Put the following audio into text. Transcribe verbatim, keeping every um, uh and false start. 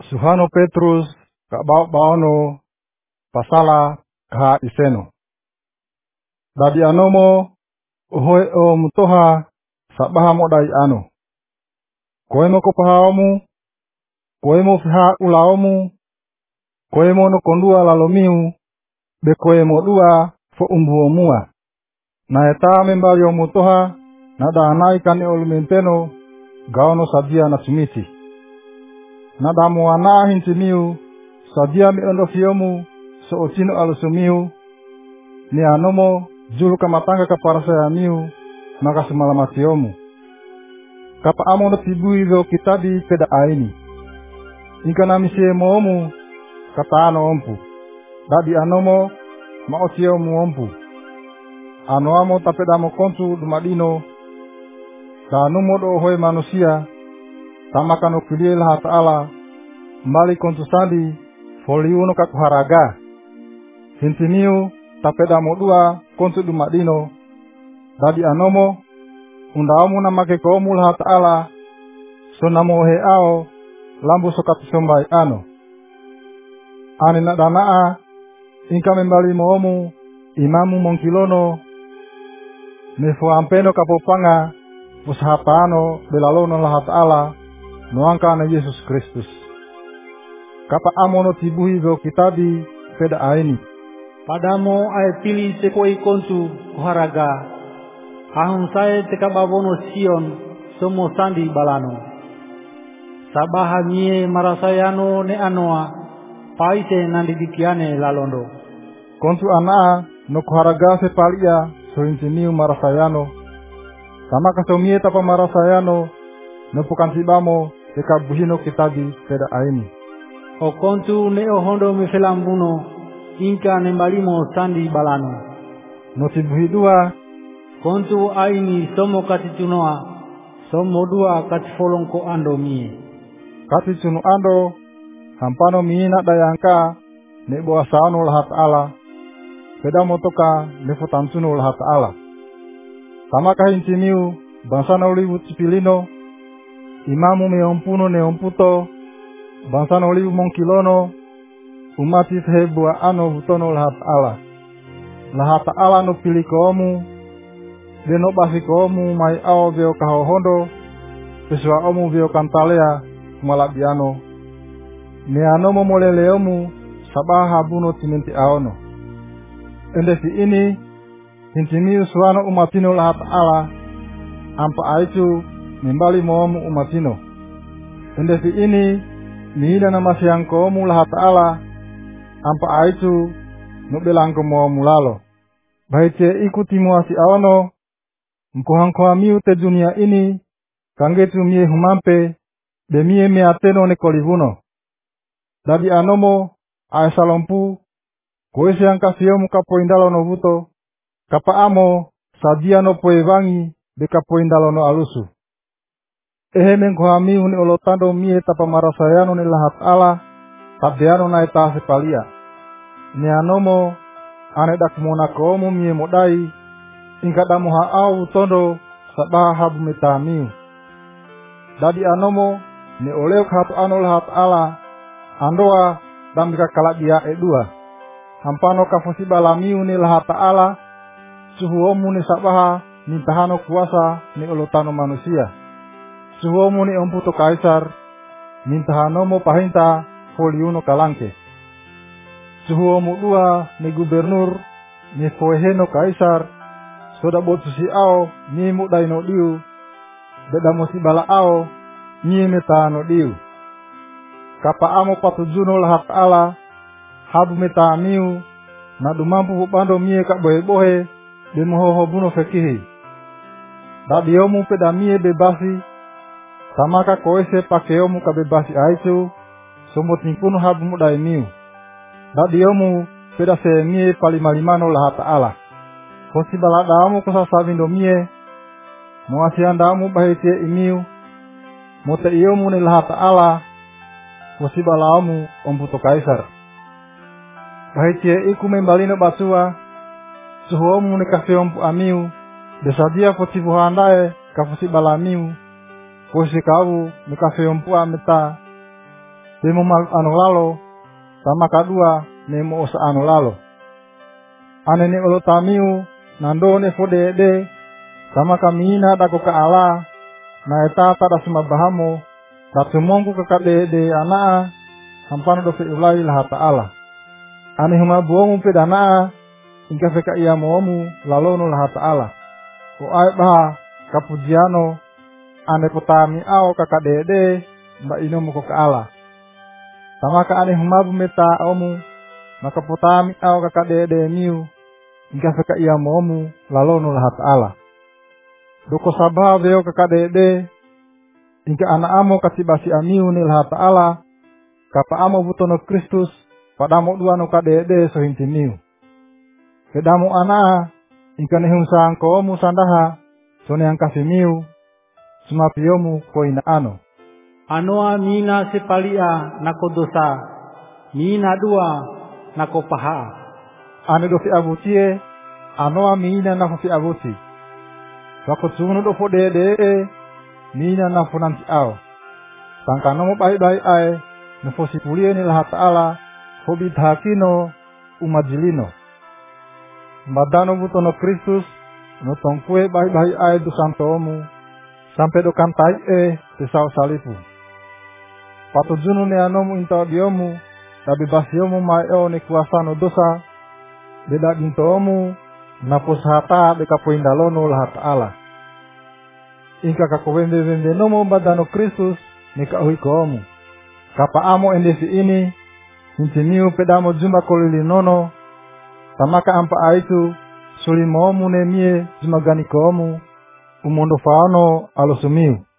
Suhano Petrus ka ba baono pasala ka iseno. Dadi anomo uhoe o mutoha sabaha modai ano. Koemo ko pahaomu, koemo fiha ulaomu, koemo no kondua lalomiu, be koemo dua fo umbuomua. Na eta membali o mutoha nada anai kani olumenteno gaono sabia na sumisi. Nada muana hintimiu sabia mi ondo fiomu so otino alusumiu ni anomo julu kamatanga kaparasaya miu maka semalamatiomu. Kapa amono tibui do kitabi peda aini. Inka namisie moomu kata ano ompu. Dadi anomo maotiomu ompu. Ano amo tapedamo kontu dumadino. Da numo do hoi manusia. Tamakano kulie laha ta'ala. Mbali kontu sandi foliuno kakuharaga. Hintimiu tapedamo dua kontu dumadino. Dadi anomo undaomu namake komu laha ta'ala. Sonamo he ao lambu sokatu sombai ano. Ane nadanaa inka membali moomu imamu mongkilono nefo ampeno kapopanga pusahapano belalono laha ta'ala noangka na Yesus Kristus. Kapa amono tibuhi do kitabi peda aini. Padamo ay pili sekoi kontu kuharaga. Ahun sae teka babono Sion somo sandi balano. Sabaha mie marasayano ne anoa paite nandidikiane lalondo. Kontu anaa no kuharaga se palia sointiniu marasayano. Sama kasomie tapa marasayano no pukantibamo teka buhino kitabi peda aini. O kontu ne ohondo mifelambuno inka nembalimo sandi balano. No tibuhi dua kontu aini somo katitunoa somo dua katifolongko ando mie. Kati tunu ando hampano miina dayangka ne boasano lahat ala. Peda motoka ne futansuno lahat ala. Tamaka hintimiu bansana olivu tipilino. Imamu meompuno neomputo. Bansana olivu mongkilono. Umati fehebua ano butono lahat ala. Lahat ala no pilikomu. Deno basikomu mai ao veo kahohondo. Peswa omu veo kantalea kumalabiano. Neanomo moleleomu sabaha buno timenti aono. Endesi ini hintimiu suano umatino lahat ala. Ampa aitu membali moomu umatino. Endesi ini miina namasiangkomu lahat ala. Ampa aitu nubelangko moomu lalo. Bahitie ikuti muasi aono. Mkohankoa miu te dunia ini. Kangetu mie humampe. De mie me ateno ne kolivuno. Dadi anomo aesalompu. Koese yang kasiomu kapoindalo no vuto. Kapa amo sadia no poevangi de kapoindalo no alusu. Ehe mengkohamiu ni olotando mie tapa marasayano ni lahat ala. Tabdeano na etase palia. Ni anomo ane dakmona koomu mie modai. Ingkadamu haau tondo sabaha habu metamiu. Dadi anomo ni oleok hatu ano lahat ala. Andoa damika kalagia edua. Hampano kafosi balamiu ni lahat ala. Suhuomu ni sabaha nintahano kuasa ni olotano manusia. Suhuomu ni omputo kaisar. Nintahanomo pahinta foliuno kalangke. Suhuomu dua ni gubernur. Ni foeheno kaisar. Soda botusi ao ni mudai no diu. Beda mosi bala ao ni meta no diu. Kapa amo patujuno lahat ala. Habu meta miu. Nadumampu hupando mie kak bohe bohe. Demohoho buno fekihi. Dadiomu peda mie bebasi. Tamaka koese pakeomu kabebasi aitu. Somot nipuno habu mudai miu. Dadiomu peda se mie palimalimano lahat ala. Kosi baladamu kusasabindo mie. Muasiandamu bahitie imiu. Mote iomu ni lahat ala. Kosi balamu omputo kaisar. Bahitie iku membalino basua. Suhuomu ni kafeompu amiu. Desadia potibu handae kafusi balamiu. Kosi kau ni kafeompu ameta. Demo mal anu lalo, sama kadua nemo osa anu lalo. Ane ne olo tamiu, nando ne fode de, sama kamina dako ka ala, na eta tada sumabahamo, tatumongku kakade de anaa, hampano dofe ulai laha ta'ala. Ane huma buongu pedana, ingka feka iya moomu lalonu laha ta'ala. O ai baha kapujiano, ane potami ao kakade de, mba inomu ko ka ala. Sama ka ane huma bumeta omu, maka potami ao kakade de miu, ingka feka iya moomu lalonu laha ta'ala. Doko sabah veo kakade de, ingka ana amo kasibasi amiu ni laha ta'ala, kapa amo butono Kristus, padamo dua no kadede so hintimiu. Kedamo ana, ingka nehunsa angko omu sandaha, so ne angkasimiu, sumapiomu koina ano. Anoa mina sepalia nako dosa, mina dua nako paha. Ane do fi abutie, anoa mina nako fi abuti. Wako tsuno do fo dede, mina nako nanti ao. Tangkanomo baik-baik ai, nefosi pulie ni laha ta'ala, hobi dhakino umajilino. Madano butono Kristus, notong kue baik-baik ai du santomu, sampai do kantai e tesau salipu. Patujunu ne anomu inta diomu, dabi basiomu mai eo ne kuasa no dosa, beda gintomu, napos hata beka poindalono laha ta'ala. Inka kakowembe-wembe nomo badano Kristus, nika uhi koomu. Kapa amo endesi ini, hintimiu pedamo jumba kolili nono, tamaka ampa aitu, sulimomu ne mie jumagani koomu, umondo faano alosumiu.